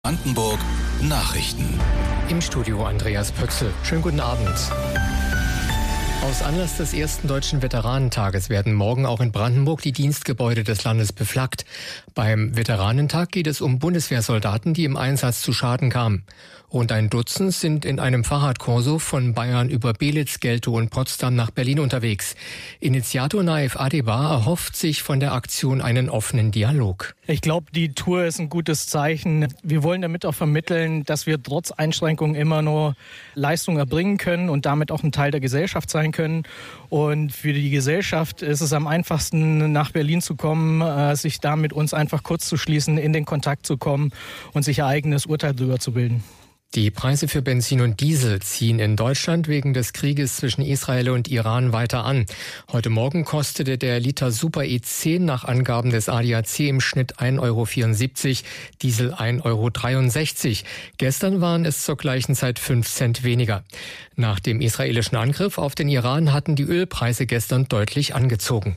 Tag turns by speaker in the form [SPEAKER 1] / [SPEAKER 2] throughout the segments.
[SPEAKER 1] Brandenburg Nachrichten.
[SPEAKER 2] Im Studio Andreas Pötzl. Schönen guten Abend. Aus Anlass des ersten Deutschen Veteranentages werden morgen auch in Brandenburg die Dienstgebäude des Landes beflaggt. Beim Veteranentag geht es um Bundeswehrsoldaten, die im Einsatz zu Schaden kamen. Rund ein Dutzend sind in einem Fahrradkorso von Bayern über Belitz, Geltow und Potsdam nach Berlin unterwegs. Initiator Naif Adebar erhofft sich von der Aktion einen offenen Dialog.
[SPEAKER 3] Ich glaube, die Tour ist ein gutes Zeichen. Wir wollen damit auch vermitteln, dass wir trotz Einschränkungen immer nur Leistung erbringen können und damit auch ein Teil der Gesellschaft sein können. Und für die Gesellschaft ist es am einfachsten, nach Berlin zu kommen, sich da mit uns einfach kurz zu schließen, in den Kontakt zu kommen und sich ihr eigenes Urteil darüber zu bilden.
[SPEAKER 2] Die Preise für Benzin und Diesel ziehen in Deutschland wegen des Krieges zwischen Israel und Iran weiter an. Heute Morgen kostete der Liter Super E10 nach Angaben des ADAC im Schnitt 1,74 €, Diesel 1,63 €. Gestern waren es zur gleichen Zeit 5 Cent weniger. Nach dem israelischen Angriff auf den Iran hatten die Ölpreise gestern deutlich angezogen.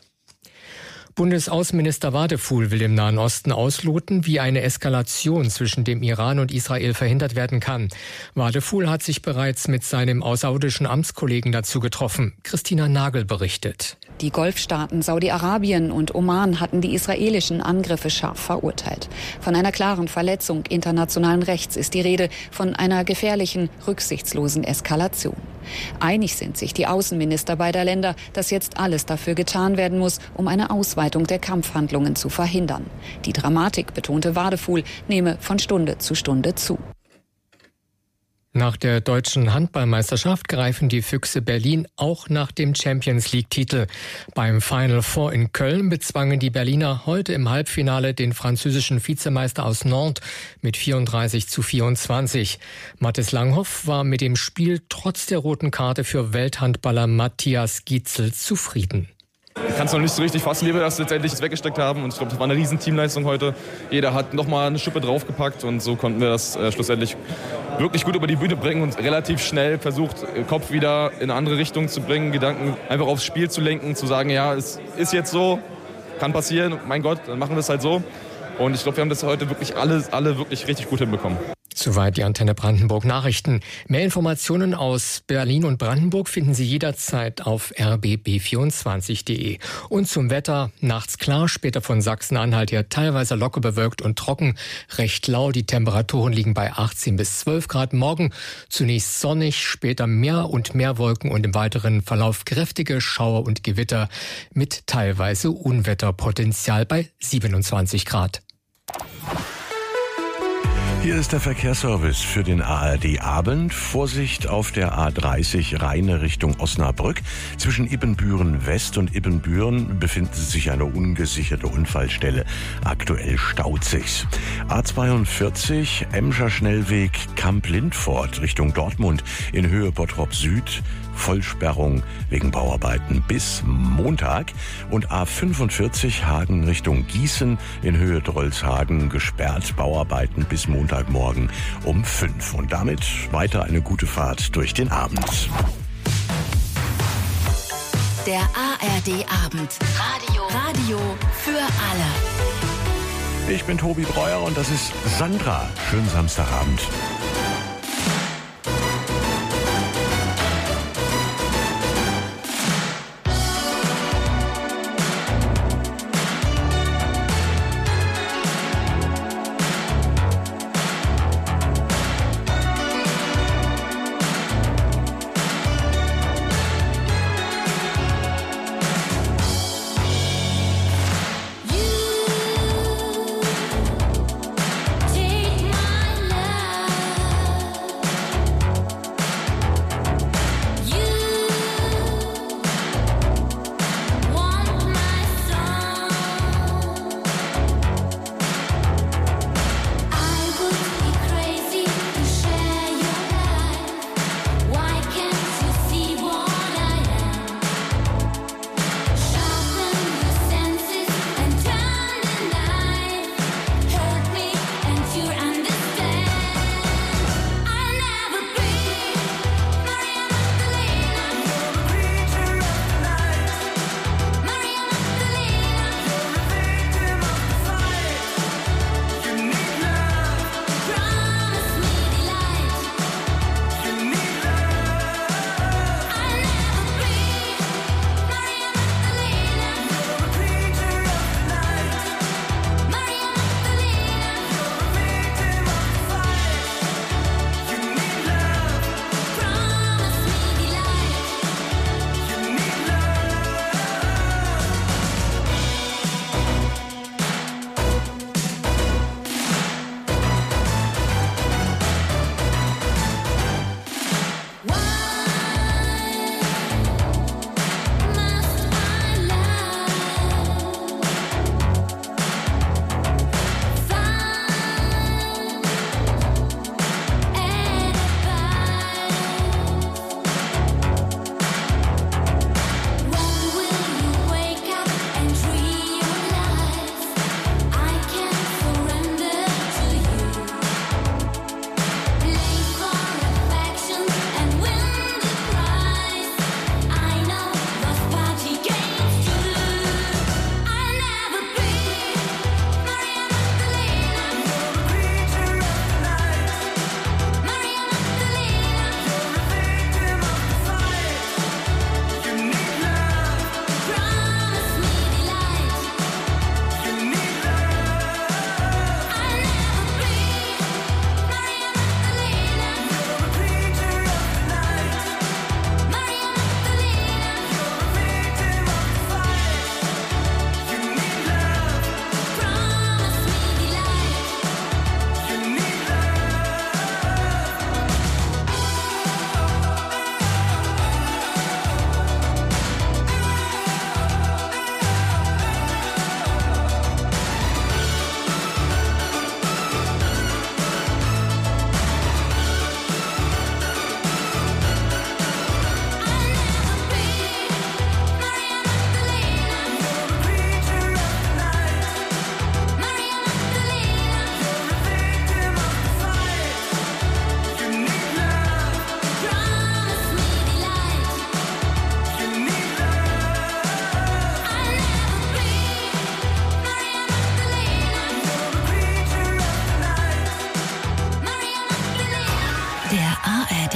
[SPEAKER 2] Bundesaußenminister Wadefuhl will im Nahen Osten ausloten, wie eine Eskalation zwischen dem Iran und Israel verhindert werden kann. Wadefuhl hat sich bereits mit seinem saudischen Amtskollegen dazu getroffen. Christina Nagel berichtet.
[SPEAKER 4] Die Golfstaaten Saudi-Arabien und Oman hatten die israelischen Angriffe scharf verurteilt. Von einer klaren Verletzung internationalen Rechts ist die Rede, von einer gefährlichen, rücksichtslosen Eskalation. Einig sind sich die Außenminister beider Länder, dass jetzt alles dafür getan werden muss, um eine Ausweitung der Kampfhandlungen zu verhindern. Die Dramatik, betonte Wadefuhl, nehme von Stunde zu Stunde zu.
[SPEAKER 2] Nach der deutschen Handballmeisterschaft greifen die Füchse Berlin auch nach dem Champions-League-Titel. Beim Final Four in Köln bezwangen die Berliner heute im Halbfinale den französischen Vizemeister aus Nantes mit 34:24. Mathis Langhoff war mit dem Spiel trotz der roten Karte für Welthandballer Matthias Gidsel zufrieden.
[SPEAKER 5] Ich kann es noch nicht so richtig fassen, wie wir das letztendlich weggesteckt haben. Und ich glaube, das war eine riesen Teamleistung heute. Jeder hat nochmal eine Schippe draufgepackt und so konnten wir das schlussendlich wirklich gut über die Bühne bringen und relativ schnell versucht, Kopf wieder in eine andere Richtung zu bringen, Gedanken einfach aufs Spiel zu lenken, zu sagen, ja, es ist jetzt so, kann passieren, mein Gott, dann machen wir es halt so. Und ich glaube, wir haben das heute wirklich alle wirklich richtig gut hinbekommen.
[SPEAKER 2] Soweit die Antenne Brandenburg Nachrichten. Mehr Informationen aus Berlin und Brandenburg finden Sie jederzeit auf rbb24.de. Und zum Wetter: nachts klar, später von Sachsen-Anhalt her teilweise locker bewölkt und trocken, recht lau. Die Temperaturen liegen bei 18 bis 12 Grad. Morgen zunächst sonnig, später mehr und mehr Wolken und im weiteren Verlauf kräftige Schauer und Gewitter mit teilweise Unwetterpotenzial bei 27 Grad.
[SPEAKER 6] Hier ist der Verkehrsservice für den ARD-Abend. Vorsicht auf der A30 Rheine Richtung Osnabrück. Zwischen Ibbenbüren West und Ibbenbüren befindet sich eine ungesicherte Unfallstelle. Aktuell staut sich's. A42 Emscher Schnellweg Kamp-Lindfort Richtung Dortmund in Höhe Bottrop Süd. Vollsperrung wegen Bauarbeiten bis Montag. Und A45 Hagen Richtung Gießen in Höhe Drolshagen gesperrt, Bauarbeiten bis Montagmorgen um 5. Und damit weiter eine gute Fahrt durch den Abend.
[SPEAKER 7] Der ARD-Abend. Radio für alle.
[SPEAKER 6] Ich bin Tobi Breuer und das ist Sandra. Schönen Samstagabend.
[SPEAKER 7] Take my love.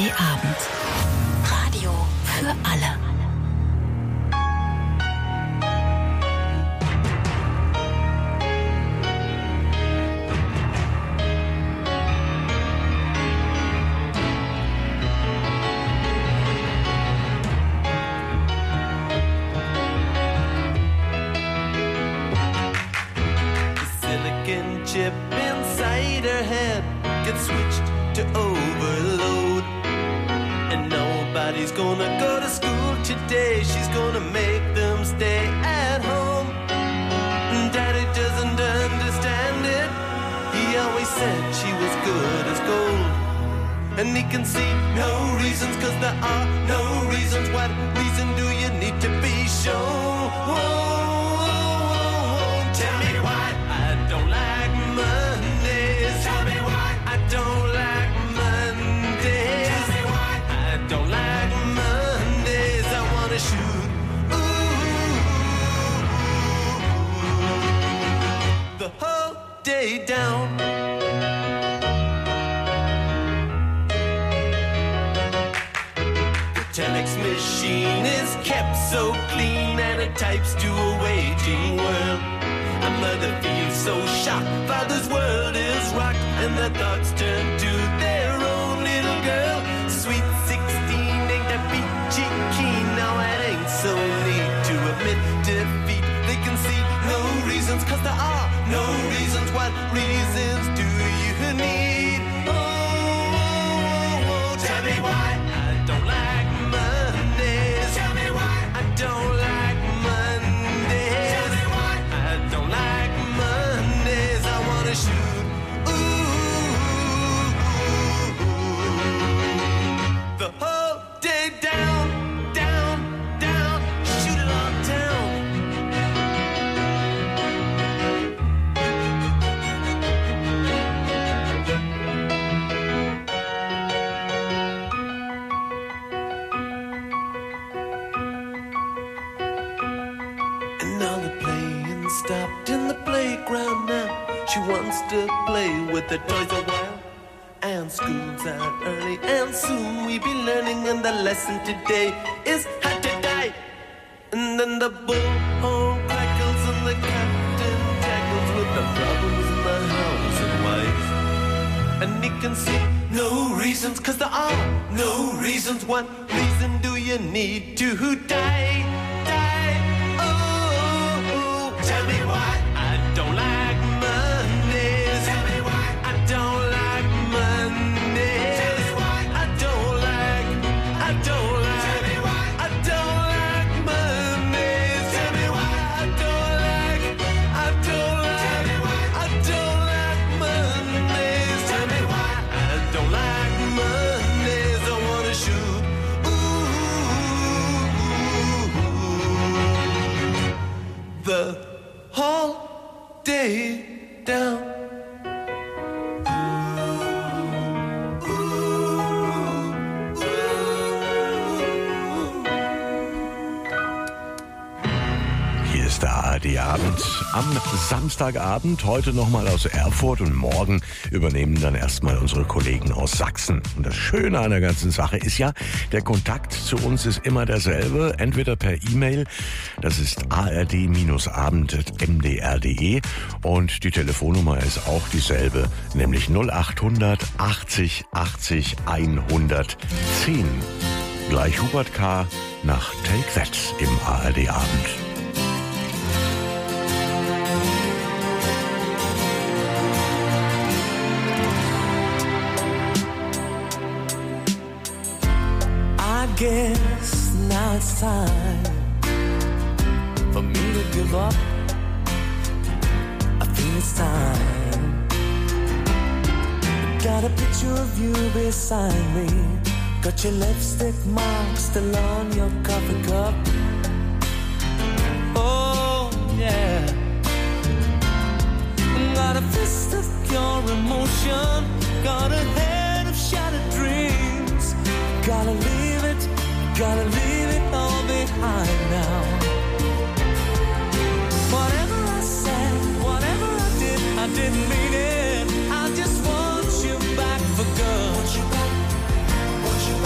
[SPEAKER 7] ARD Abend. Radio für alle.
[SPEAKER 8] Chip inside her head gets switched to overload, and nobody's gonna go to school today. She's gonna make them stay at home. Daddy doesn't understand it. He always said she was good as gold, and he can see no reasons, 'cause there are no reasons. What reason do you need to be shown? Tell me why I don't like Mondays. Tell me why I don't like Mondays. Tell me why I don't like Mondays. I wanna shoot the whole day down. The telex machine is kept so clean, and it types to a waging world. A mother feels so shocked, father's world is rocked, and their thoughts turn to their own little girl. Sweet 16 ain't that peachy keen. Now it ain't so neat to admit defeat. They can see no reasons, 'cause there are no reasons. What reasons do you need? Tell me why I don't like Mondays. Tell me why I don't like Mondays. Tell me why I don't like Mondays. I wanna shoot the whole day down, down, down. Shoot it all down. And now the playing stopped in the playground now. She wants to play with the toys a while. And school's out early, and soon we be learning. And the lesson today is how to die. And then the bullhorn crackles, and the captain tackles with the problems in the house and wife. And he can see no reasons, 'cause there are no reasons. What reason do you need to die? Die. Oh, tell me why I don't like Mondays. Tell me why I don't like Mondays. Tell me why I don't like. Tell me why I don't like Mondays. Tell me why I don't like. Tell me why I don't like Mondays. Tell me why I don't like Mondays. I wanna shoot the whole day down.
[SPEAKER 6] Hier ist der ARD-Abend am Samstagabend, heute nochmal aus Erfurt, und morgen übernehmen dann erstmal unsere Kollegen aus Sachsen. Und das Schöne an der ganzen Sache ist ja, der Kontakt zu uns ist immer derselbe, entweder per E-Mail, das ist ard-abend@mdr.de, und die Telefonnummer ist auch dieselbe, nämlich 0800 80 80 110. Gleich Hubert K. nach Take That im ARD-Abend.
[SPEAKER 8] I guess now it's time for me to give up. I feel it's time. Got a picture of you beside me. Got your lipstick mark still on your coffee cup. Oh yeah. Got a fist of pure emotion. Got a head of shattered dreams. Gotta leave it all behind now. Whatever I said, whatever I didn't mean it. I just want you back for good. Want you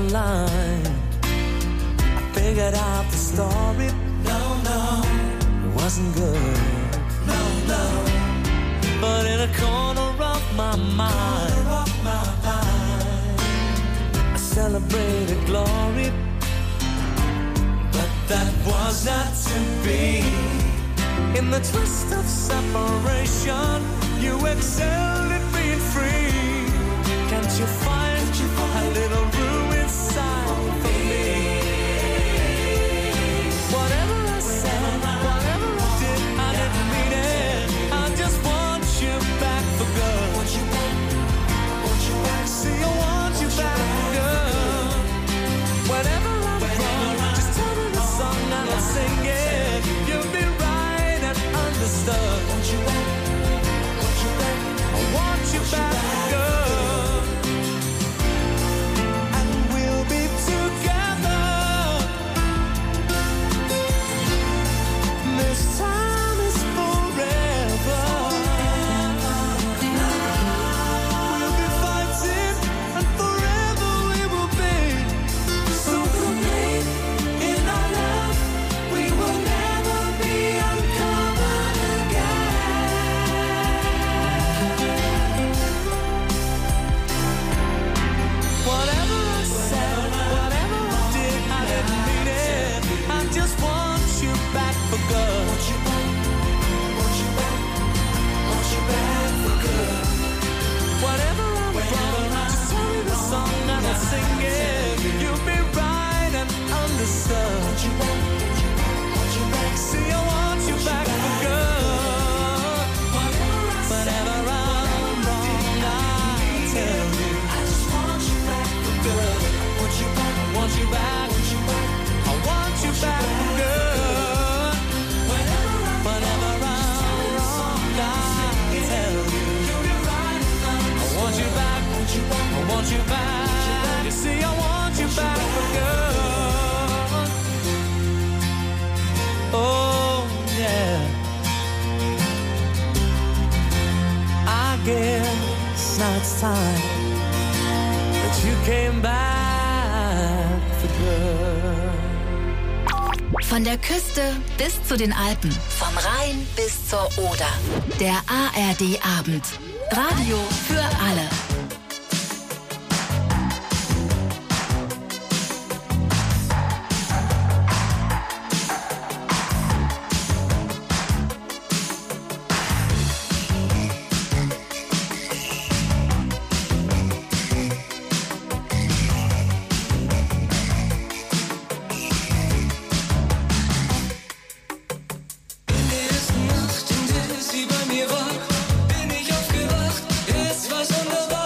[SPEAKER 8] online. I figured out the story. No, it wasn't good. No. But in a corner of my mind, I celebrated glory. But that was not to be. In the twist of separation, you excelled at being free. Can't you find a little room inside for me? Whatever I said, whatever I did, I didn't mean it. I just want you back for good. See, I want you back for good. Whenever I'm wrong, just tell me the song and I'll sing it. You'll be right and understood. I want you back for good. And we'll be together. This time is forever. We'll be fighting and forever we will be. So complete in our love, we will never be uncovered again. Whatever I said, whatever I did, I didn't mean it. I just want you back for good. Want you back for good. Whatever I'm wrong, just tell me the song and I'll sing it. You'll be right and understood. See, I want you back for good. Whatever I'm wrong, I'll tell you. I just want you back for good. I want you back. I want you back for good. Whenever I'm wrong, I'll tell you. I want you back. I want you back. You see, I want you back for good. Oh yeah. I guess now it's time that you came back for good.
[SPEAKER 7] Von der Küste bis zu den Alpen, vom Rhein bis zur Oder. Der ARD-Abend. Radio für alle.
[SPEAKER 8] Sie bei mir war, bin ich aufgewacht, es war sonderbar.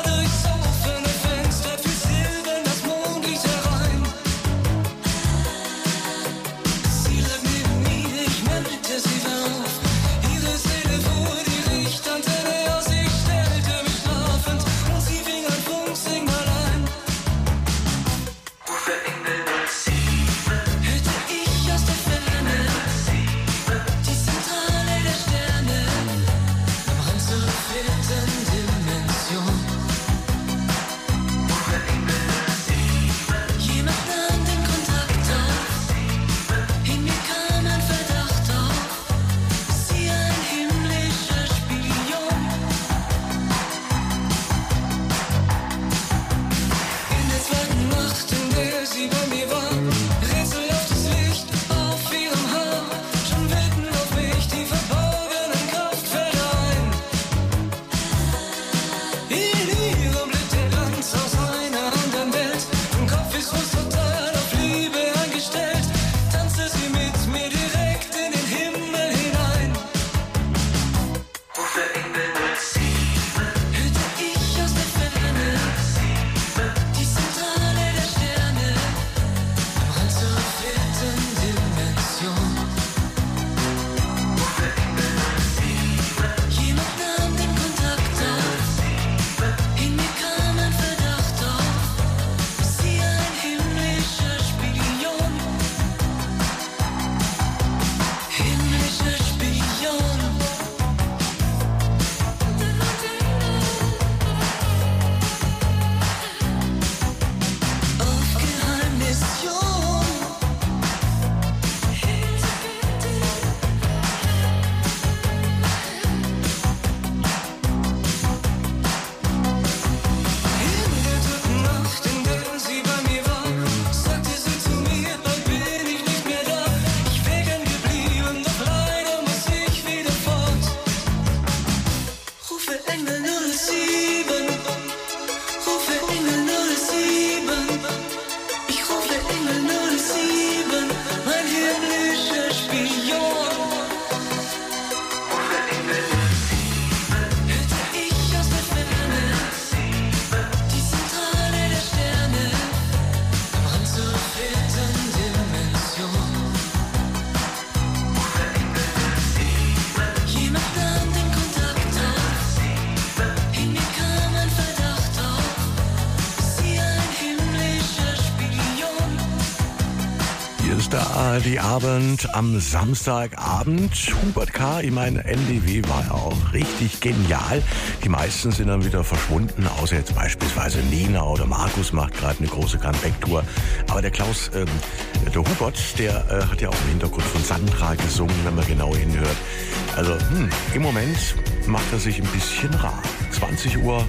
[SPEAKER 6] ARD-Abend am Samstagabend. Hubert K., ich meine, NDW war ja auch richtig genial. Die meisten sind dann wieder verschwunden, außer jetzt beispielsweise Nina oder Markus macht gerade eine große Comeback-Tour. Aber der Klaus, der Hubert, der hat ja auch im Hintergrund von Sandra gesungen, wenn man genau hinhört. Also im Moment macht er sich ein bisschen rar. 20:19 Uhr.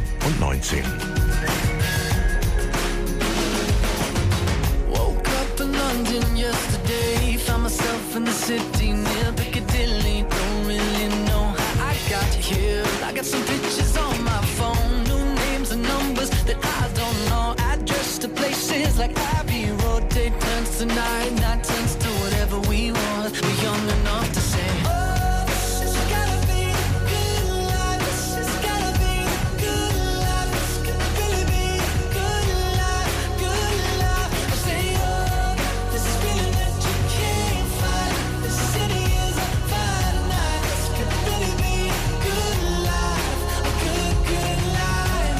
[SPEAKER 8] Yesterday, found myself in the city near Piccadilly. Don't really know how I got here. I got some pictures on my phone, new names and numbers that I don't know. Address to places like Abbey Road. Day turns to night, night turns to whatever we want. We're young enough to say, oh, this has gotta be a good life. This has gotta be a good life. This could really be a good life, good life. I say, oh, this feeling that you can't fight. The city is on fire tonight. This could really be a good life, a good, good life.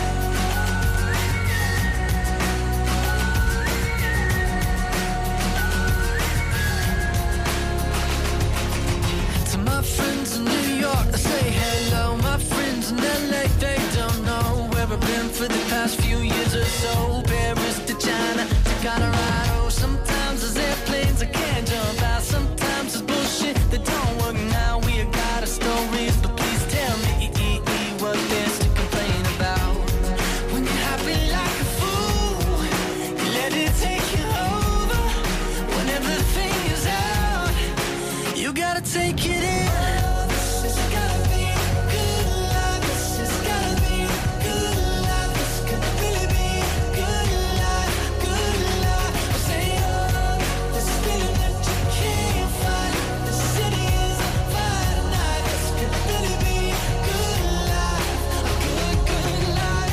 [SPEAKER 8] To my friends in New York, I say hello. My friends in LA, they don't know where I've been for the past few years or so. Paris to China to Colorado. Sometimes there's airplanes I can't jump out. Sometimes it's bullshit that don't work now. We got our stories, but please tell me what there's to complain about. When you're happy like a fool, you let it take you over. When everything is out, you gotta take it in. This has gotta be a good life. This has gotta be a good life. This could really be a good life, good life. I say, oh, this feeling that you can't fight. The city is on fire tonight. This could really be a good life, a good, good life.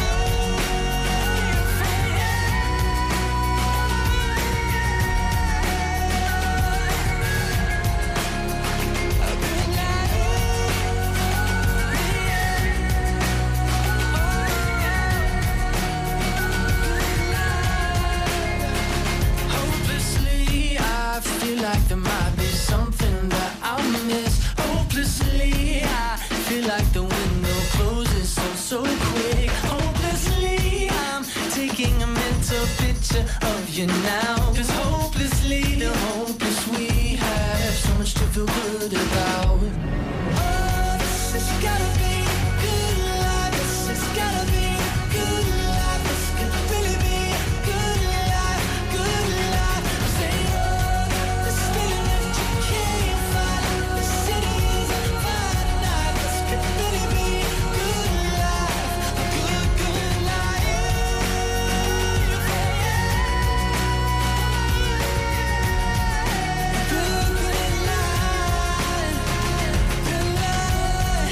[SPEAKER 8] Hopelessly, I feel like there might be something that I'll miss. Hopelessly, I feel like the window closes so quick. Hopelessly, I'm taking a mental picture of you now. 'Cause hopelessly, the hopeless we have so much to feel good about. Oh, this has gotta be a good life. This has gotta be a good life. This could really be a good life, good life. I say, oh, this feeling that you can't fight. The city is on fire tonight. This could really be a good life, a good, good life. Good, good life, good life.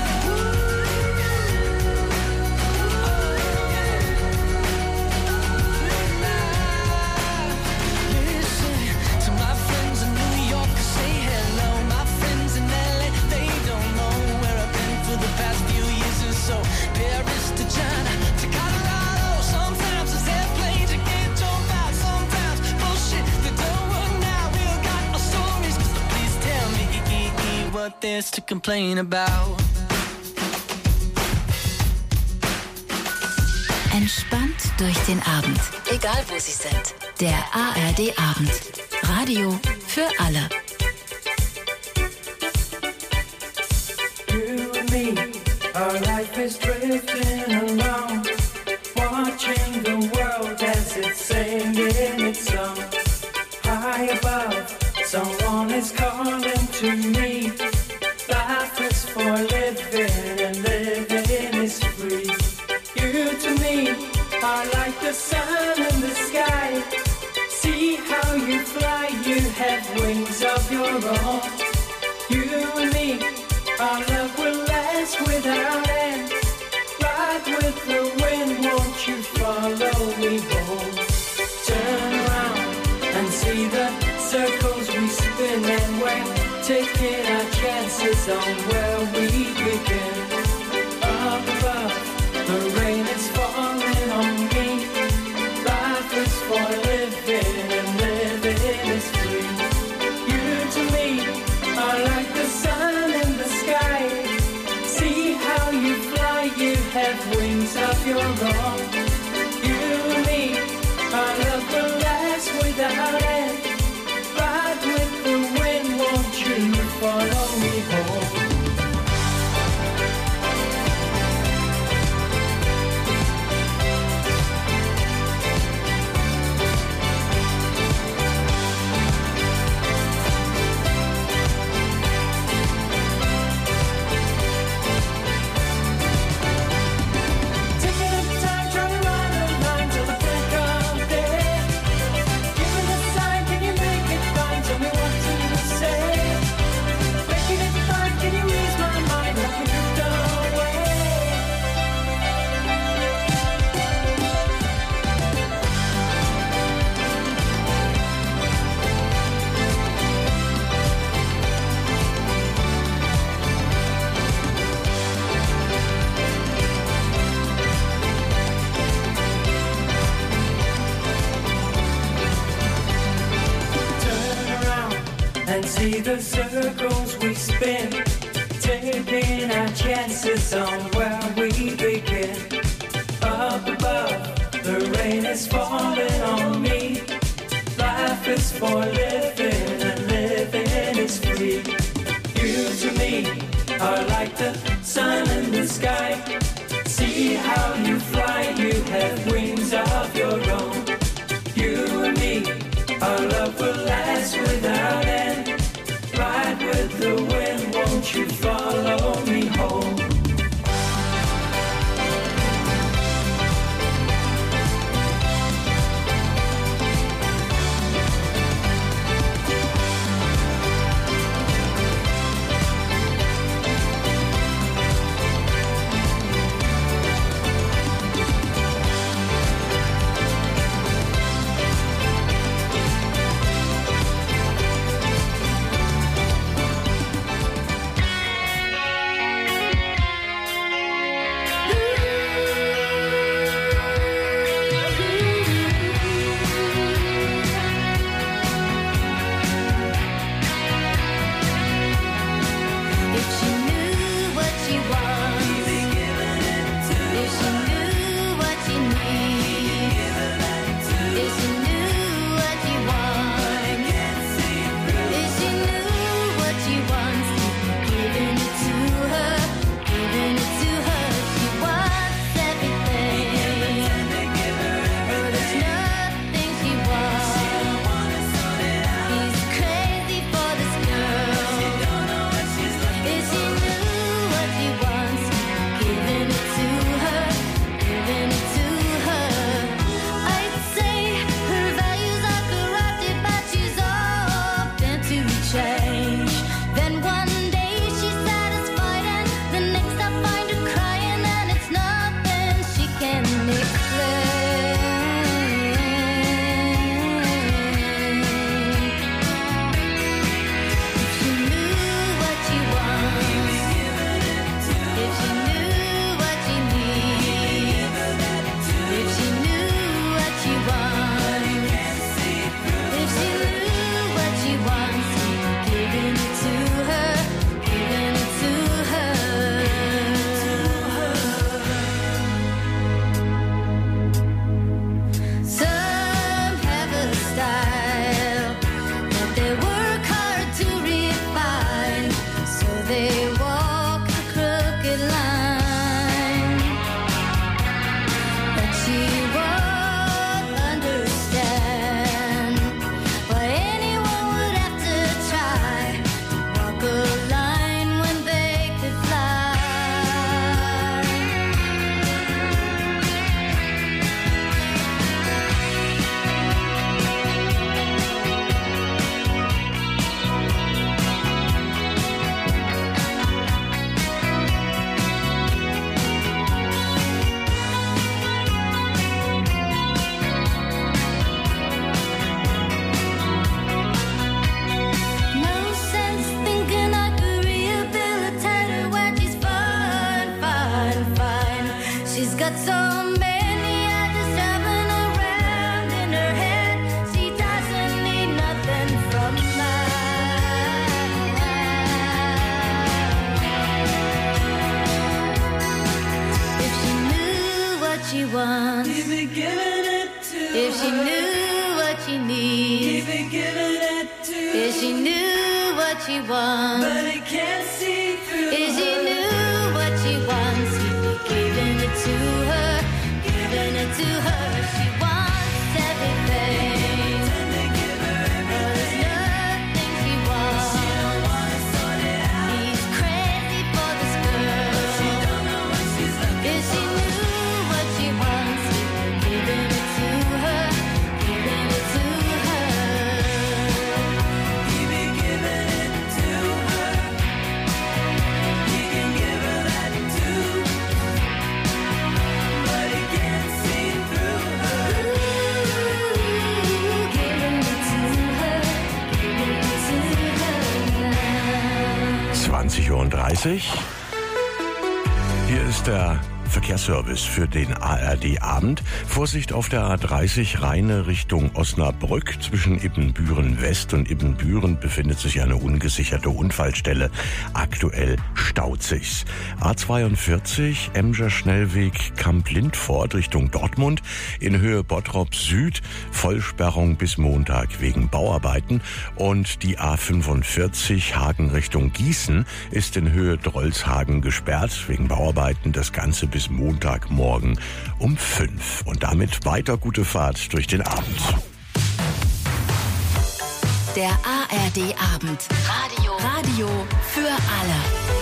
[SPEAKER 8] Listen to my friends in New York, say hello. My friends in LA, they don't know where I've been for the past few years or so. Paris to China to Colorado. Sometimes it's airplanes you can't jump out. Sometimes bullshit that don't work now. We all got our stories, so please tell me what there's to complain about.
[SPEAKER 7] Entspannt durch den Abend. Egal wo Sie sind. Der ARD-Abend. Radio für alle.
[SPEAKER 9] You and me, our life is drifting along, watching the world as it's singing its song. High above, someone is calling to me. Life is for living and living is free. You to me are like the sun in the sky. See how you fly, you have wings of your own. You and me, our love will last without end. Ride with the wind, won't you follow me home? Turn around and see the circles we spin, and we're taking our chances on where we begin. Up above, the rain is falling on me. Life is for living and living is free. have wings of your own. You and me, our love will last without end. Ride with the wind, won't you follow me home? See the circles we spin, taking our chances on where we begin. Up above, the rain is falling on me. Life is for living and living is free. You to me are like the sun in the sky. See how you fly, you have wings of your own. You and me, our love will last without end. Ride with the wind, won't you follow me home?
[SPEAKER 10] If she wants. If she knew what she needs. If she knew what she wants. But it can't see through. If she knew what she wants, he'd be giving it to her, giving it to her. She wants everything.
[SPEAKER 6] Hier ist der Verkehrsservice für den ARD-Abend. Vorsicht auf der A30 Rheine Richtung Osnabrück. Zwischen Ibbenbüren West und Ibbenbüren befindet sich eine ungesicherte Unfallstelle. Aktuell staut sich's. A42 Emscher Schnellweg Kamp-Lindfort Richtung Dortmund. In Höhe Bottrop Süd Vollsperrung bis Montag wegen Bauarbeiten. Und die A45 Hagen Richtung Gießen ist in Höhe Drolshagen gesperrt wegen Bauarbeiten. Das Ganze bis Montagmorgen um 5. Und damit weiter gute Fahrt durch den Abend.
[SPEAKER 7] Der ARD-Abend. Radio für alle.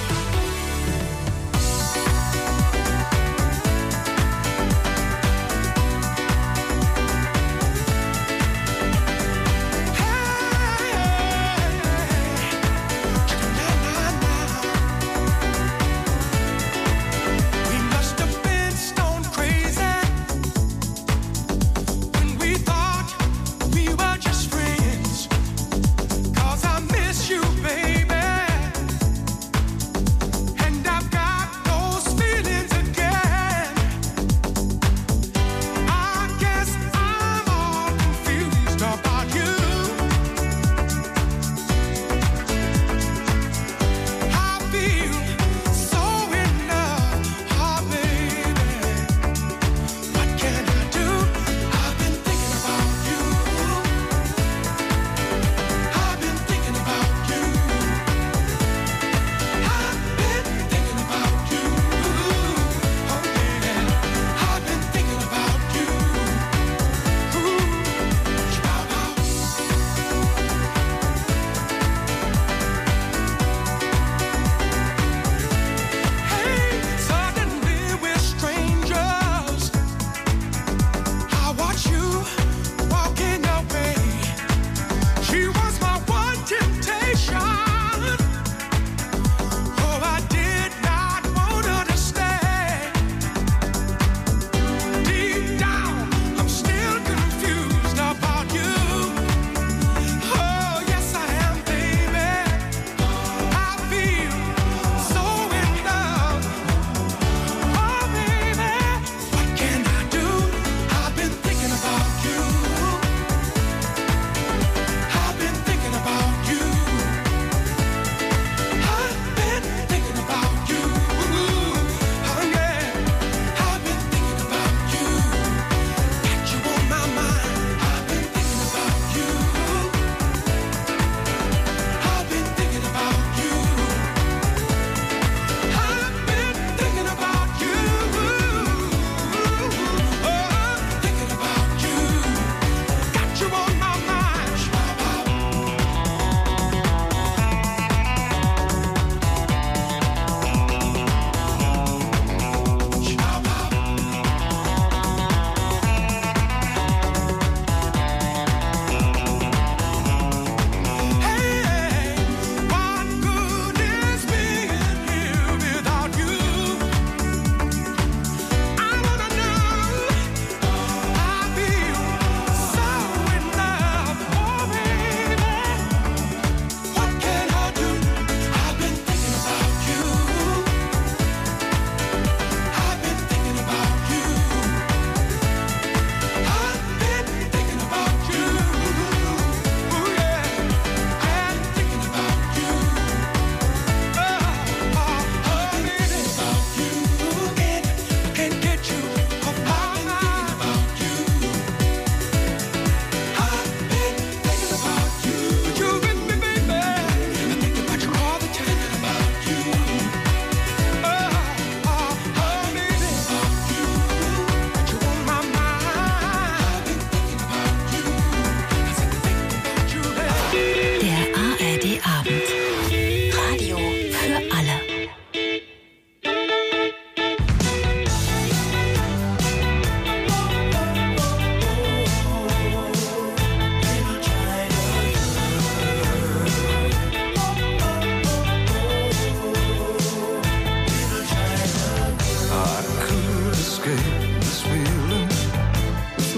[SPEAKER 11] You, baby.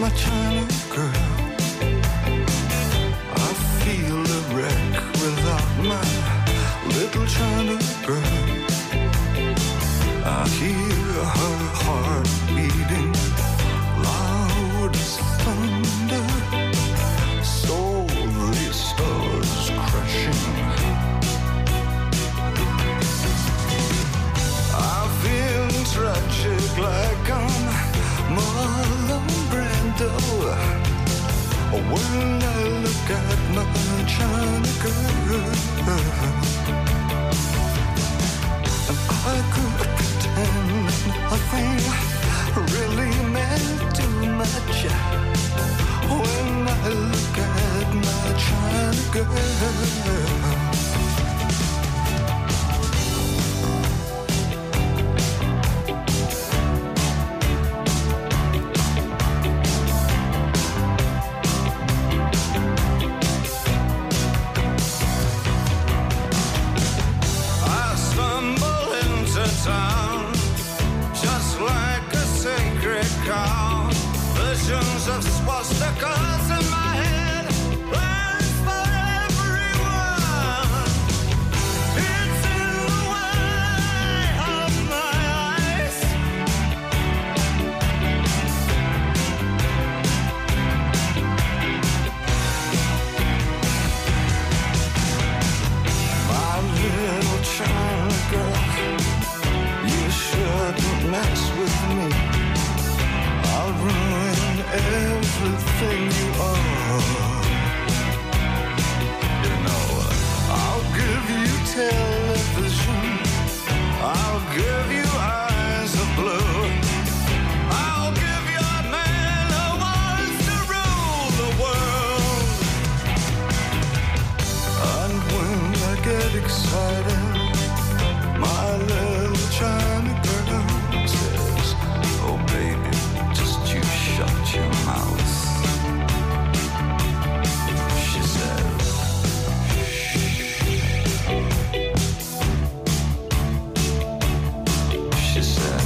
[SPEAKER 11] my China girl. I feel a wreck without my little China girl. I hear her heart beating loud as thunder. So the stars crashing. I feel tragic like I'm Marlon Brando when I look at my China girl. And I could pretend nothing really meant too much when I look at my China girl.
[SPEAKER 12] Visions of swastikas in my head, plans for everyone. It's in the way of my eyes.
[SPEAKER 11] My little China girl, you shouldn't mess with me. I'll ruin everything you are. You know, I'll give you television. I'll give you eyes of blue. I'll give you a man who wants to rule the world. And when I get excited, my little China girl says, oh baby, you shut your mouth. She said, she said,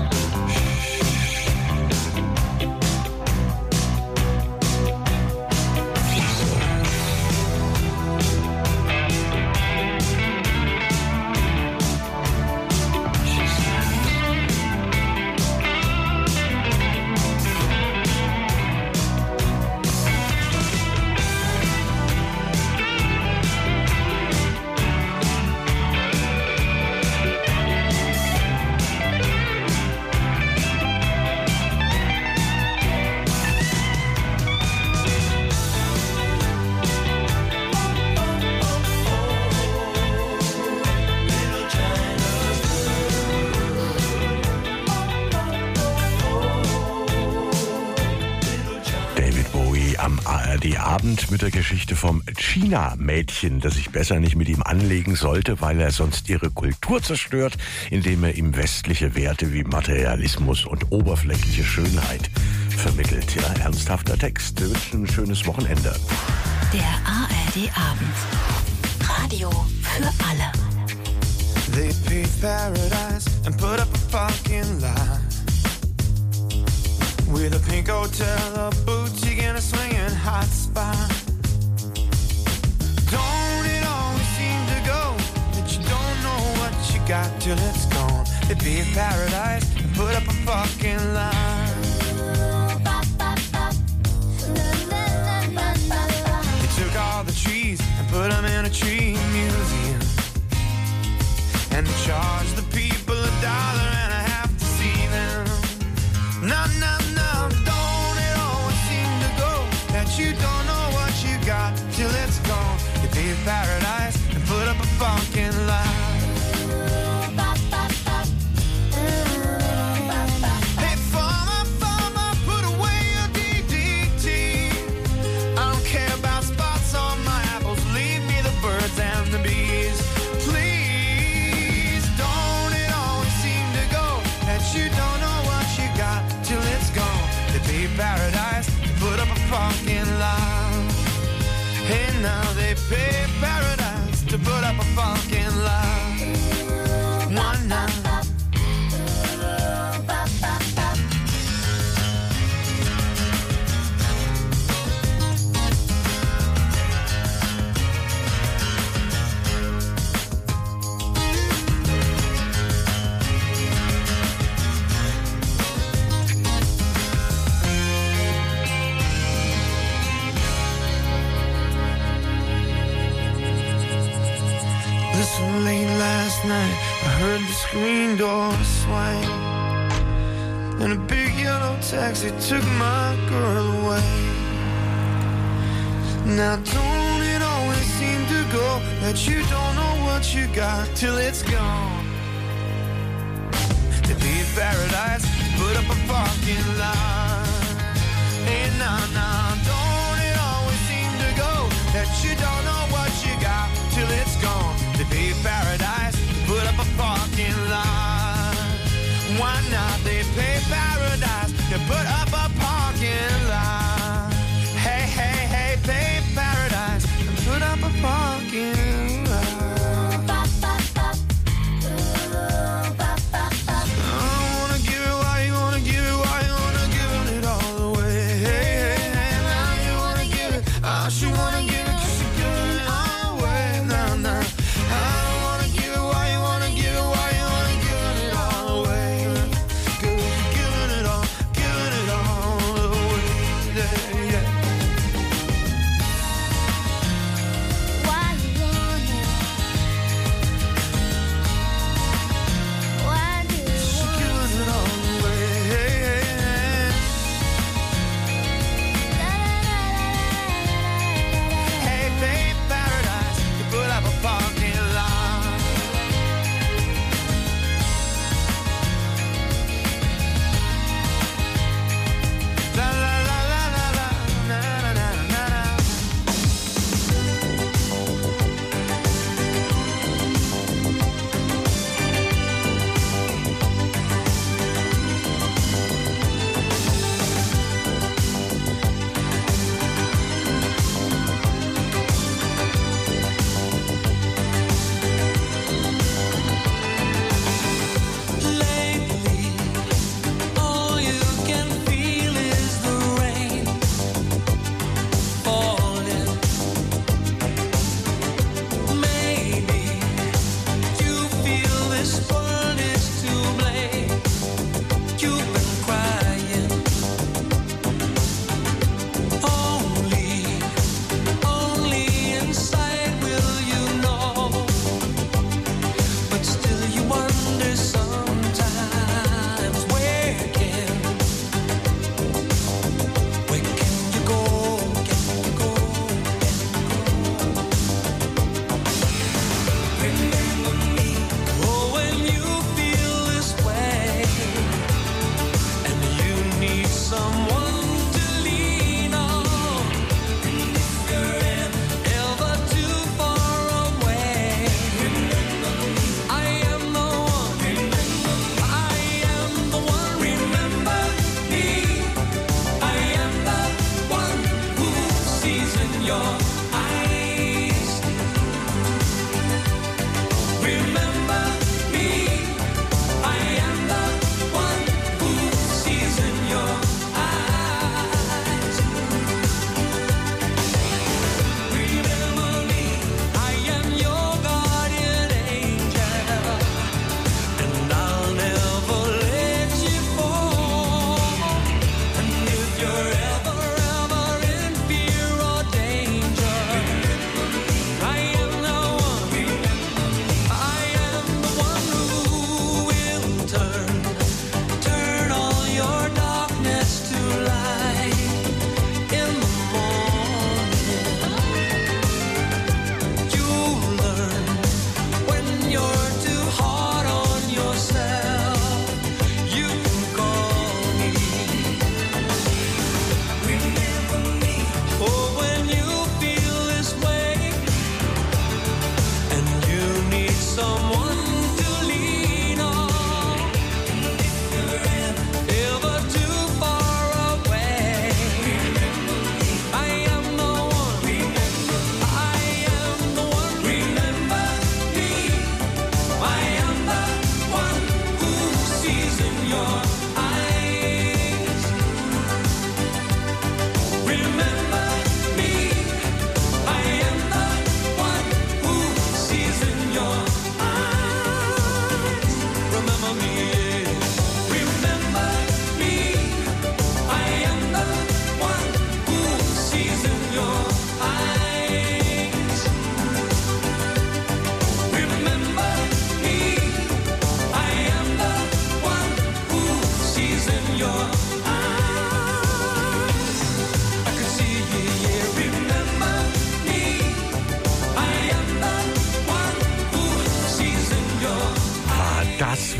[SPEAKER 6] ARD-Abend mit der Geschichte vom China-Mädchen, das sich besser nicht mit ihm anlegen sollte, weil er sonst ihre Kultur zerstört, indem er ihm westliche Werte wie Materialismus und oberflächliche Schönheit vermittelt. Ja, ernsthafter Text. Wir wünschen ein schönes Wochenende.
[SPEAKER 7] Der ARD-Abend. Radio für alle.
[SPEAKER 8] They paved paradise and put up a fucking lie. With a pink hotel, a boutique, and a swinging hot spot. Don't it always seem to go that you don't know what you got till it's gone? They paved paradise and put up a fucking line. They took all the trees and put them in a tree museum. And they charged the people $1.50 to see them. No, no, no, don't it always seem to go that you don't know what you got till it's gone? You paved paradise and put up a fucking lie. Hey, farmer, put away your DDT. I don't care about spots on my apples. Leave me the birds and the bees. Please, don't it always seem to go that you don't know what you got till it's gone? They paved paradise, put up a fucking lie. Hey, now they paved paradise to put up a fucking lie. One night.
[SPEAKER 11] heard the screen door swing, and a big yellow taxi took my girl away. Now don't it always seem to go that you don't know what you got till it's gone? To be in paradise, put up a parking lot. Hey, nah, don't it always seem to go that you don't know what you got till it's gone? To be in paradise, put up a parking lot. Why not? They pay paradise to put up a parking lot. Hey, hey, hey, pay paradise and put up a parking lot. She wanna give it 'cause you're giving it all away. Nah, nah. I don't wanna give it, why you wanna give it, why you wanna give it all away. 'Cause you're giving it all away.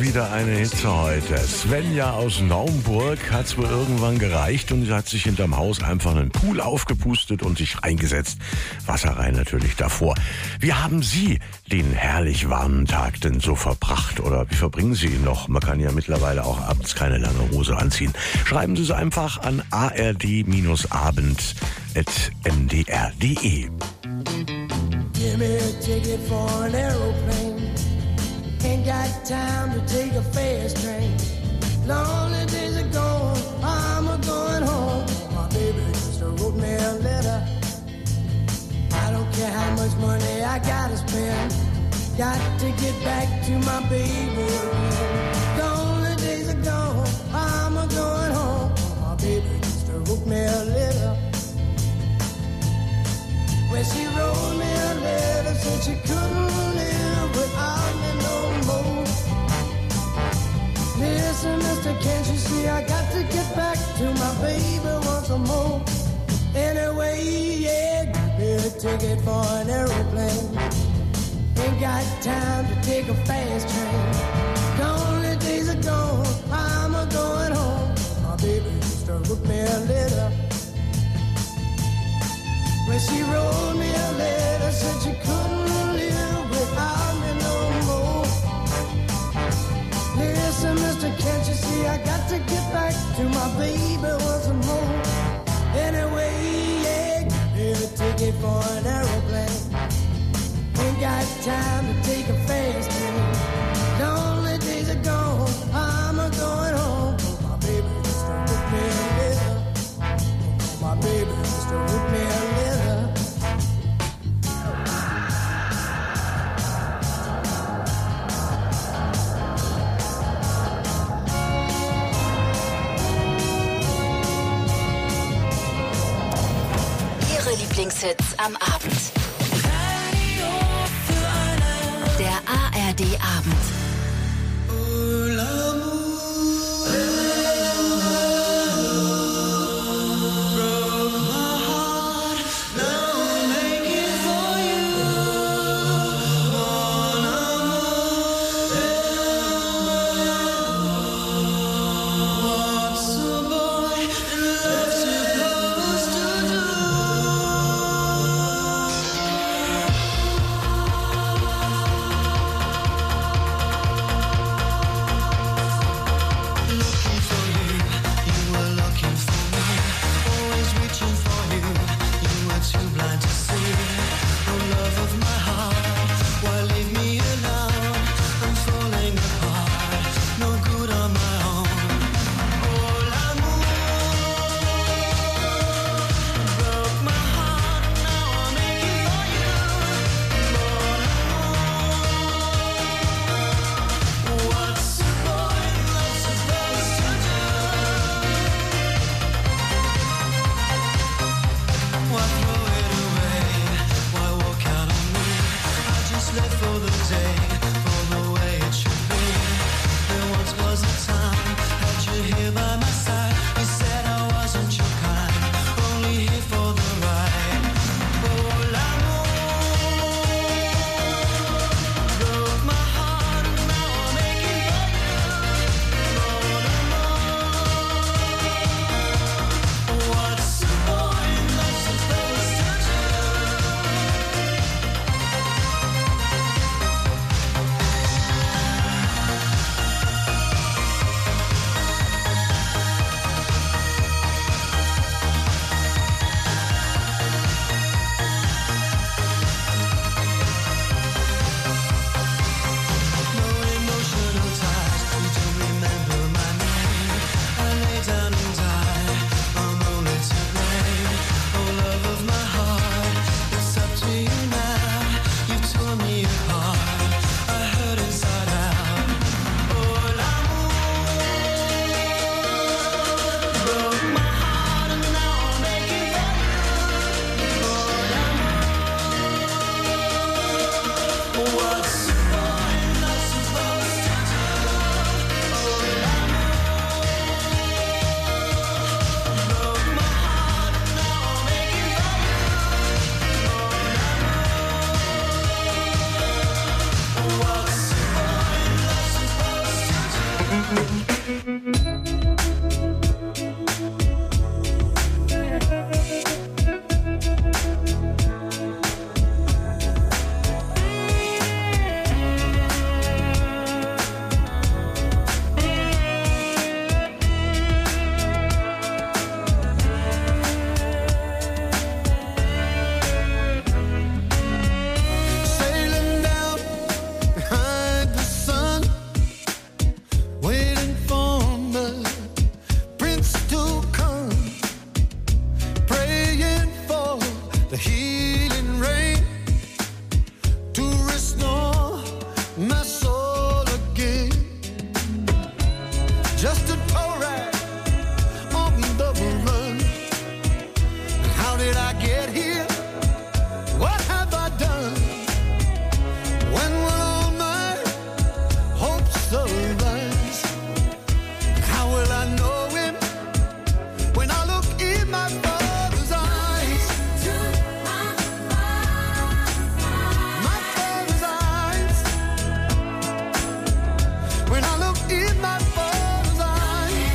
[SPEAKER 6] wieder eine Hitze heute. Svenja aus Naumburg hat es wohl irgendwann gereicht und sie hat sich hinterm Haus einfach einen Pool aufgepustet und sich reingesetzt. Wasser rein natürlich davor. Wie haben Sie den herrlich warmen Tag denn so verbracht? Oder wie verbringen Sie ihn noch? Man kann ja mittlerweile auch abends keine lange Hose anziehen. Schreiben Sie es einfach an ard-abend@mdr.de.
[SPEAKER 13] Give me a ticket for an aeroplane. Ain't got time to take a fast train. Lonely days are gone, I'm a-going home. My baby just wrote me a letter. I don't care how much money I gotta spend. Got to get back to my baby. Lonely days are gone, I'm a-going home. My baby just wrote me a letter. Well, she wrote me a letter, said she couldn't live without me no more. Listen, mister, can't you see I got to get back to my baby once more. Anyway, yeah, give me a ticket for an aeroplane. Ain't got time to take a fast train. The only days are gone, I'm a-going home. My baby just wrote me a letter. When she wrote me a letter, said she couldn't live without me no more. Listen, mister, can't you see I got to get back to my baby once more. Anyway, yeah, give me a ticket for an aeroplane. Ain't got time to take a fast train. The only days are gone, I'm a-going home. My baby just wrote me a letter. My baby just wrote me a letter.
[SPEAKER 7] Lieblingshits am Abend. Der ARD-Abend.
[SPEAKER 11] just a tow rag on the run. How did I get here? What have I done? When will all my hopes arise? How will I know him when I look in my father's eyes? My father's eyes. When I look in my father's eyes.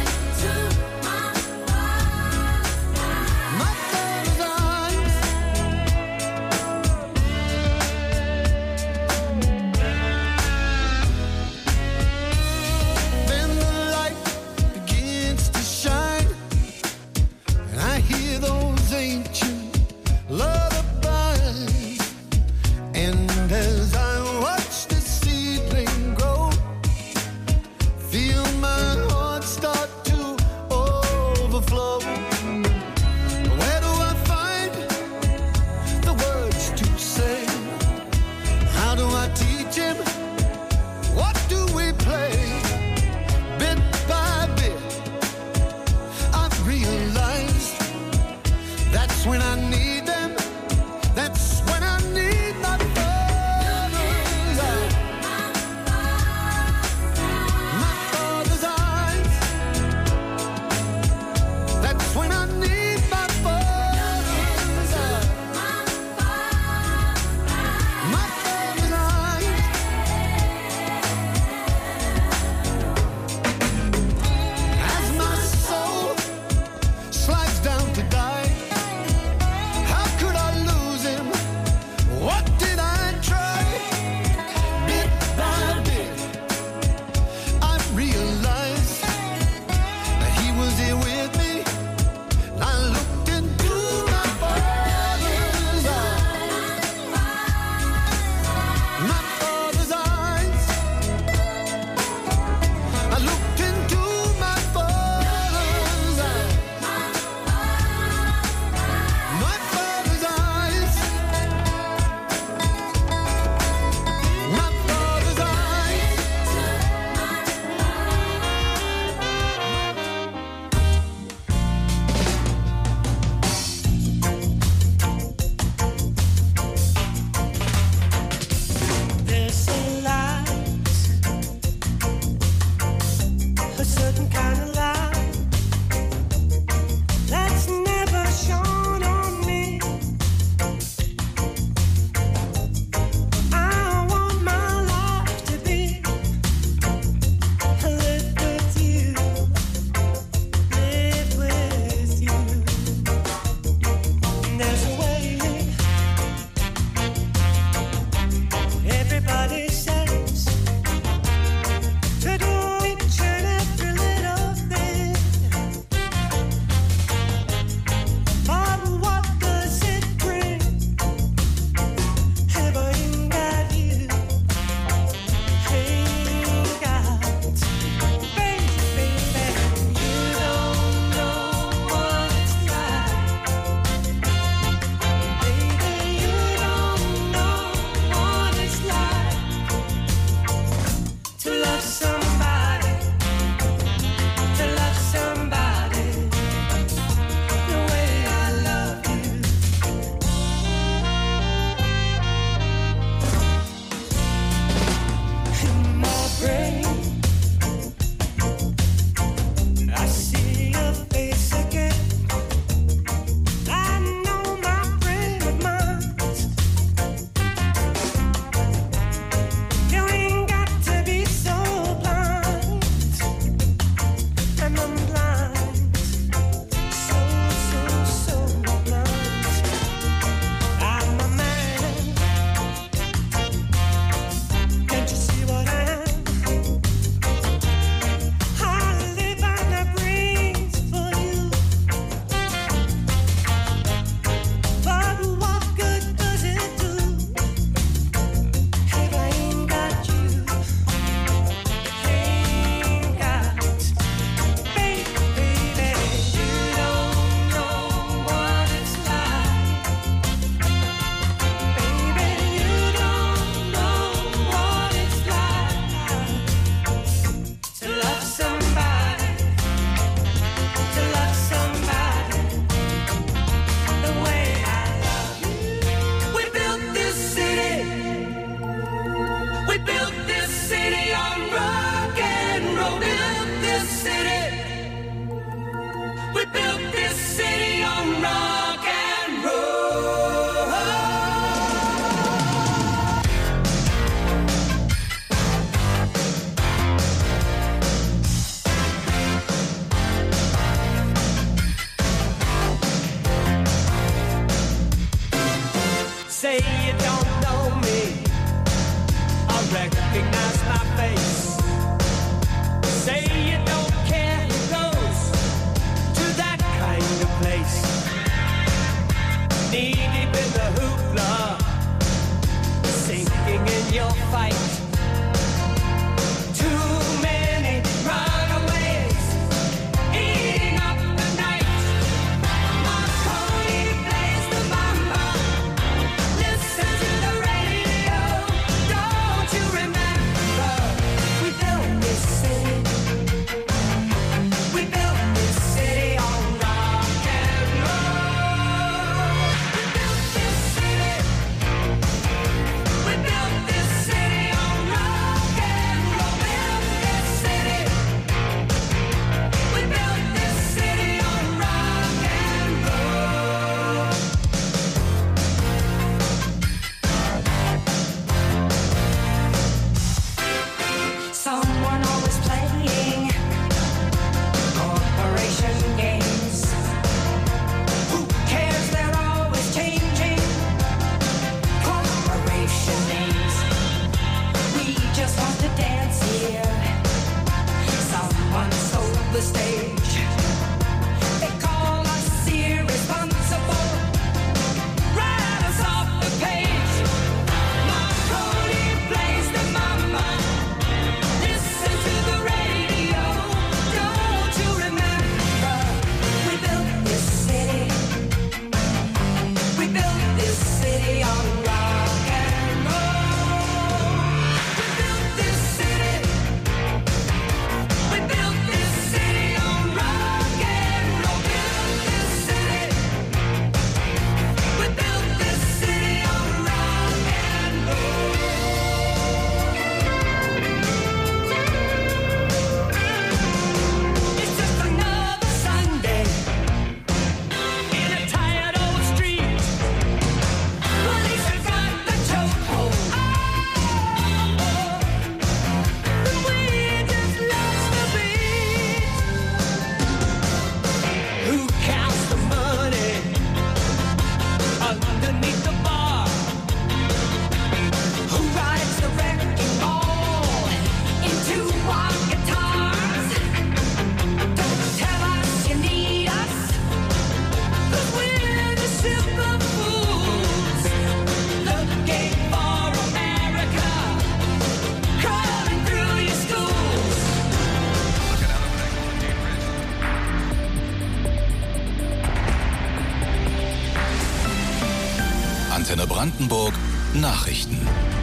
[SPEAKER 1] Antenne Brandenburg Nachrichten.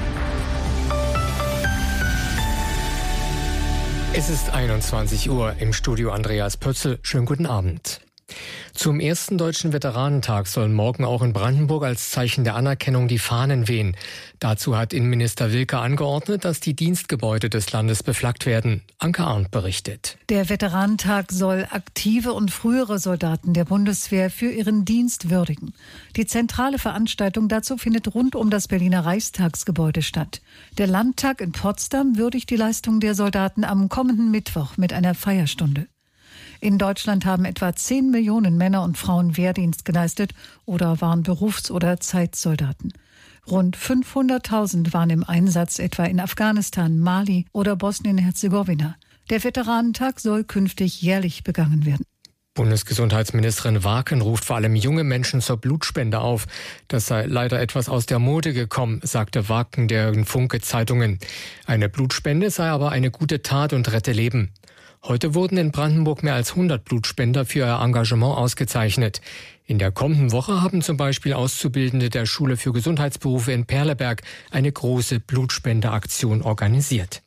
[SPEAKER 2] Es ist 21 Uhr, im Studio Andreas Pötzl. Schönen guten Abend. Zum ersten Deutschen Veteranentag sollen morgen auch in Brandenburg als Zeichen der Anerkennung die Fahnen wehen. Dazu hat Innenminister Wilke angeordnet, dass die Dienstgebäude des Landes beflaggt werden. Anke Arndt berichtet.
[SPEAKER 14] Der Veteranentag soll aktive und frühere Soldaten der Bundeswehr für ihren Dienst würdigen. Die zentrale Veranstaltung dazu findet rund um das Berliner Reichstagsgebäude statt. Der Landtag in Potsdam würdigt die Leistung der Soldaten am kommenden Mittwoch mit einer Feierstunde. In Deutschland haben etwa 10 Millionen Männer und Frauen Wehrdienst geleistet oder waren Berufs- oder Zeitsoldaten. Rund 500.000 waren im Einsatz, etwa in Afghanistan, Mali oder Bosnien-Herzegowina. Der Veteranentag soll künftig jährlich begangen werden.
[SPEAKER 2] Bundesgesundheitsministerin Waken ruft vor allem junge Menschen zur Blutspende auf. Das sei leider etwas aus der Mode gekommen, sagte Waken den Funke-Zeitungen. Eine Blutspende sei aber eine gute Tat und rette Leben. Heute wurden in Brandenburg mehr als 100 Blutspender für ihr Engagement ausgezeichnet. In der kommenden Woche haben zum Beispiel Auszubildende der Schule für Gesundheitsberufe in Perleberg eine große Blutspendeaktion organisiert.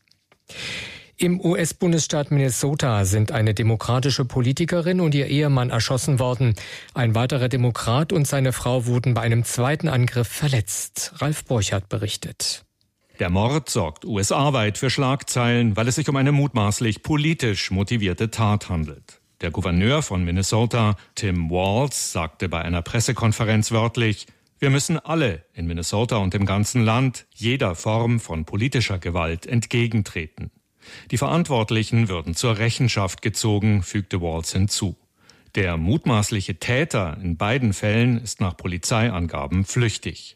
[SPEAKER 2] Im US-Bundesstaat Minnesota sind eine demokratische Politikerin und ihr Ehemann erschossen worden. Ein weiterer Demokrat und seine Frau wurden bei einem zweiten Angriff verletzt. Ralf Borchardt berichtet.
[SPEAKER 15] Der Mord sorgt USA-weit für Schlagzeilen, weil es sich um eine mutmaßlich politisch motivierte Tat handelt. Der Gouverneur von Minnesota, Tim Walz, sagte bei einer Pressekonferenz wörtlich: Wir müssen alle in Minnesota und im ganzen Land jeder Form von politischer Gewalt entgegentreten. Die Verantwortlichen würden zur Rechenschaft gezogen, fügte Walz hinzu. Der mutmaßliche Täter in beiden Fällen ist nach Polizeiangaben flüchtig.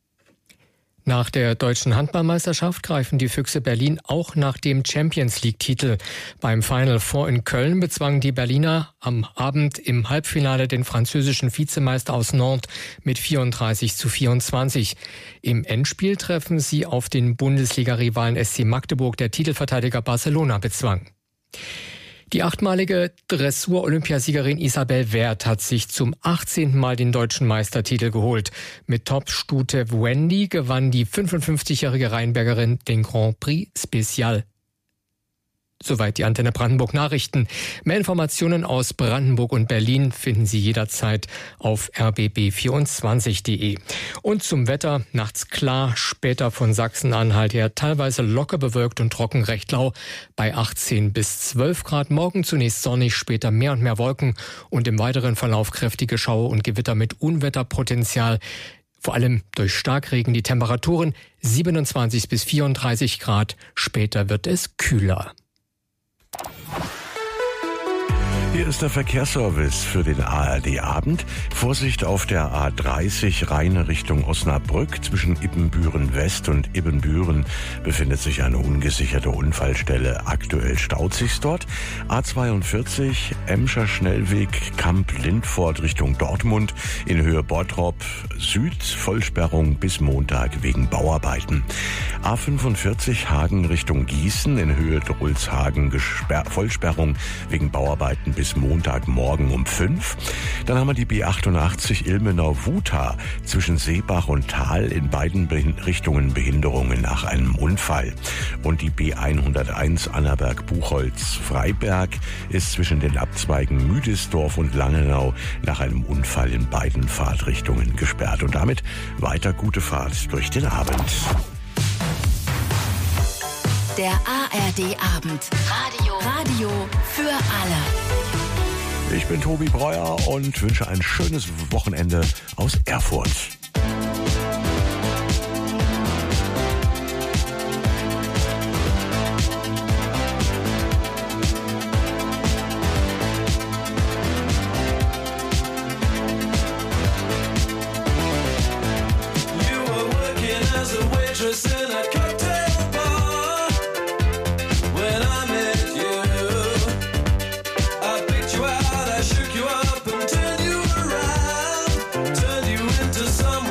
[SPEAKER 2] Nach der deutschen Handballmeisterschaft greifen die Füchse Berlin auch nach dem Champions-League-Titel. Beim Final Four in Köln bezwangen die Berliner am Abend im Halbfinale den französischen Vizemeister aus Nantes mit 34:24. Im Endspiel treffen sie auf den Bundesliga-Rivalen SC Magdeburg, der Titelverteidiger Barcelona bezwang. Die achtmalige Dressur-Olympiasiegerin Isabel Werth hat sich zum 18. Mal den deutschen Meistertitel geholt. Mit Top-Stute Wendy gewann die 55-jährige Rheinbergerin den Grand Prix Special. Soweit die Antenne Brandenburg Nachrichten. Mehr Informationen aus Brandenburg und Berlin finden Sie jederzeit auf rbb24.de. Und zum Wetter: nachts klar, später von Sachsen-Anhalt her teilweise locker bewölkt und trocken, recht lau bei 18 bis 12 Grad. Morgen zunächst sonnig, später mehr und mehr Wolken und im weiteren Verlauf kräftige Schauer und Gewitter mit Unwetterpotenzial. Vor allem durch Starkregen die Temperaturen 27 bis 34 Grad. Später wird es kühler.
[SPEAKER 6] Hier ist der Verkehrsservice für den ARD-Abend. Vorsicht auf der A30 Rheine Richtung Osnabrück. Zwischen Ibbenbüren West und Ibbenbüren befindet sich eine ungesicherte Unfallstelle. Aktuell staut sich's dort. A42 Emscher Schnellweg Kamp-Lindfort Richtung Dortmund in Höhe Bottrop Süd. Vollsperrung bis Montag wegen Bauarbeiten. A45 Hagen Richtung Gießen in Höhe Drulshagen Vollsperrung wegen Bauarbeiten bis Montagmorgen um 5. Dann haben wir die B88 Ilmenau-Wuta zwischen Seebach und Thal in beiden Richtungen Behinderungen nach einem Unfall. Und die B101 Annaberg-Buchholz-Freiberg ist zwischen den Abzweigen Müdisdorf und Langenau nach einem Unfall in beiden Fahrtrichtungen gesperrt. Und damit weiter gute Fahrt durch den Abend.
[SPEAKER 7] Der ARD-Abend. Radio für alle.
[SPEAKER 6] Ich bin Tobi Breuer und wünsche ein schönes Wochenende aus Erfurt.
[SPEAKER 8] Shook you up and turned you around, turned you into some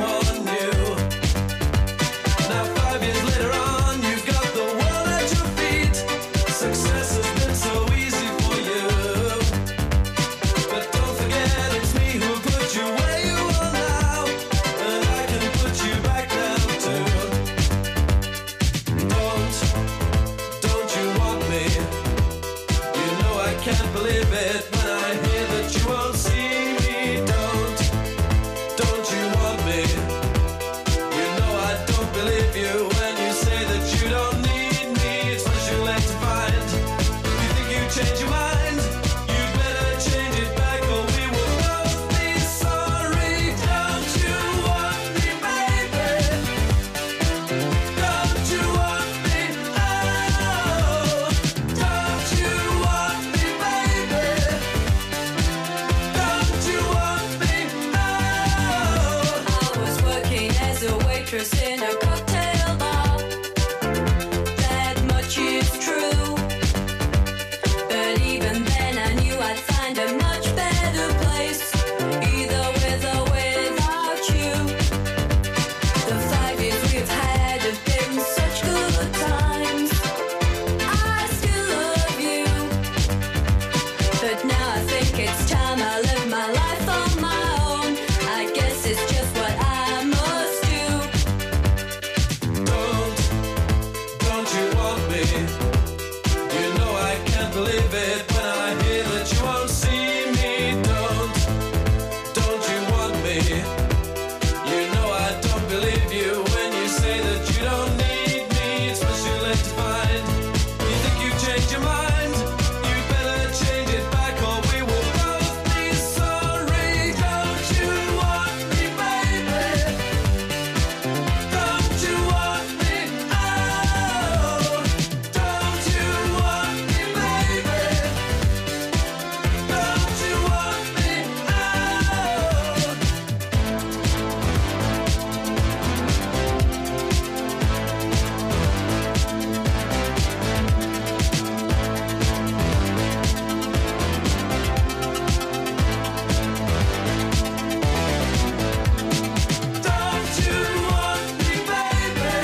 [SPEAKER 8] it when I hear that you won't see me. Don't you want me? You know I don't believe you when you say that you don't need me. It's much too late to find. You think you change your mind? You'd better change it back or we will both be sorry. Don't you want me, baby? Don't you want me? Oh, don't you want me, baby? Don't you want me? Oh, I was working as a waitress in a cocktail bar. That much is true. But even then I knew I'd find a much better place, either with or without you. The 5 years we've had have been such good times. I still love you, but now I think it's time I live my life on my own. I guess it's just what I must do. Don't you want me? You know I can't believe it when I hear that you won't see me. Don't you want me? You know I don't believe you when you say that you don't need me. It's much too late to find. You think you've changed your mind? You better change it back or we will both be sorry. Don't you want me, baby? Don't you want me? Oh, don't you want me, baby? Don't you want me? Oh. Don't you want me, baby?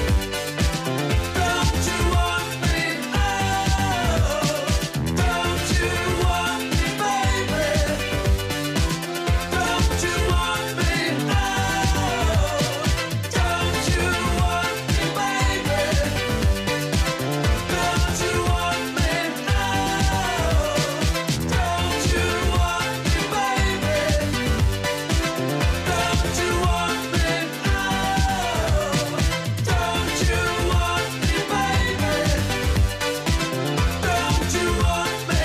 [SPEAKER 8] Don't you want me? Oh, don't you want me, baby? Don't you want me? Oh, don't you want me, baby? Don't you want me? Oh, don't you want me, baby? Don't you want me? Oh, don't you want me, baby? Don't you want me?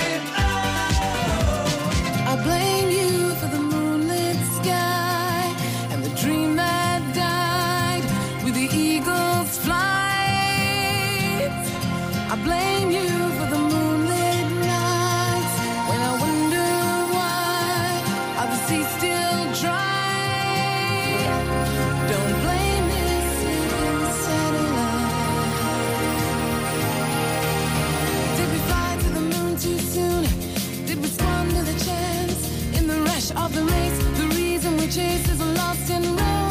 [SPEAKER 8] Oh.
[SPEAKER 16] I blame you for the moonlit sky and the dream that died with the eagle's flight. I blame you for the moonlit nights when I wonder why are the seas still dry. Don't blame this satellite. Did we fly to the moon too soon? Did we squander the chance in the rush of the race? The reason we chase is lost in romance.